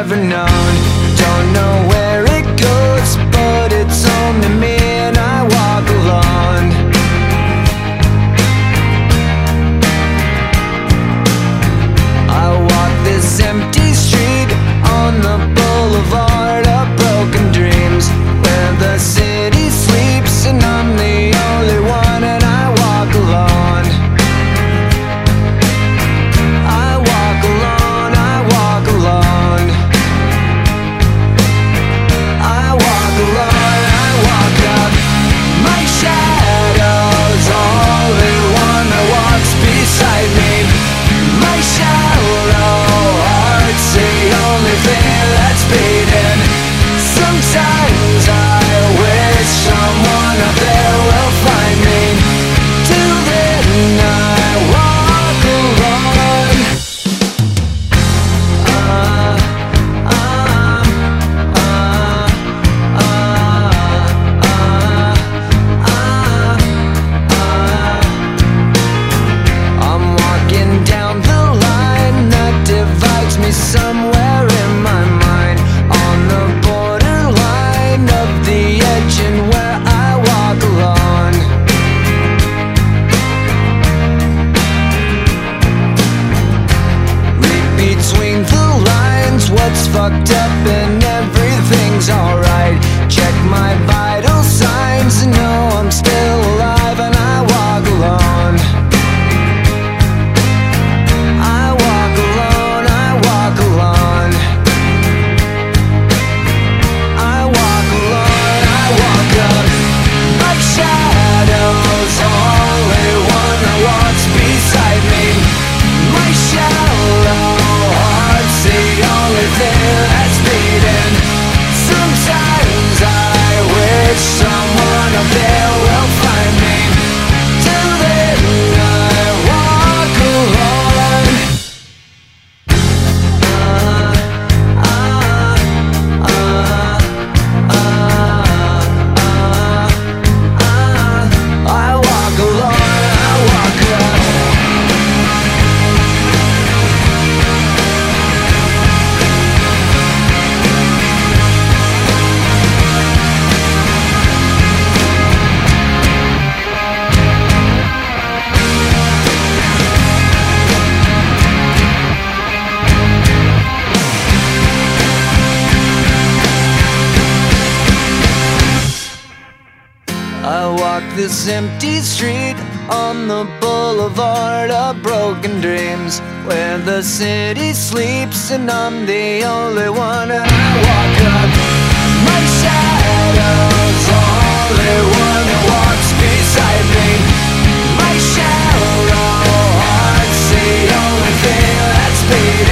ever known. Don't know where it goes, but it's only me and I walk alone. I walk this empty street on the boulevard of broken dreams, where the city sleeps and I'm the only one, and I walk alone. I walk alone, I walk alone. I walk alone, I walk up. My shadow's only one that walks beside me. My shallow heart's the only thing that's beating. Sometimes I wish someone up there will find me. Till then I walk alone. I'm walking down the line that divides me somewhere in my mind, on the borderline of the edge and where I walk alone. Read between the lines what's fucked up and everything's alright. Check my vital signs and know I'm still alive, and I walk alone. I walk alone, I walk alone. I walk alone, I walk up. My shadow's only one that walks beside me. My shallow heart's the only thing that's beating. Sometimes I wish someone up there will find me. Till then I walk alone. I walk alone, I walk up. I walk this empty street on the boulevard of broken dreams, where the city sleeps and I'm the only one, and I walk up. My shadow's only one that walks beside me. My shallow heart's the only thing that's beating.